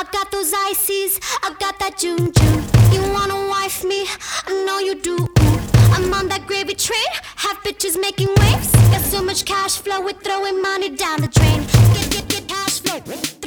got those ices, I got that June June. You wanna wife me? I know you do. I'm on that gravy train, half bitches making waves. Got so much cash flow, we're throwing money down the drain. Get cash flow.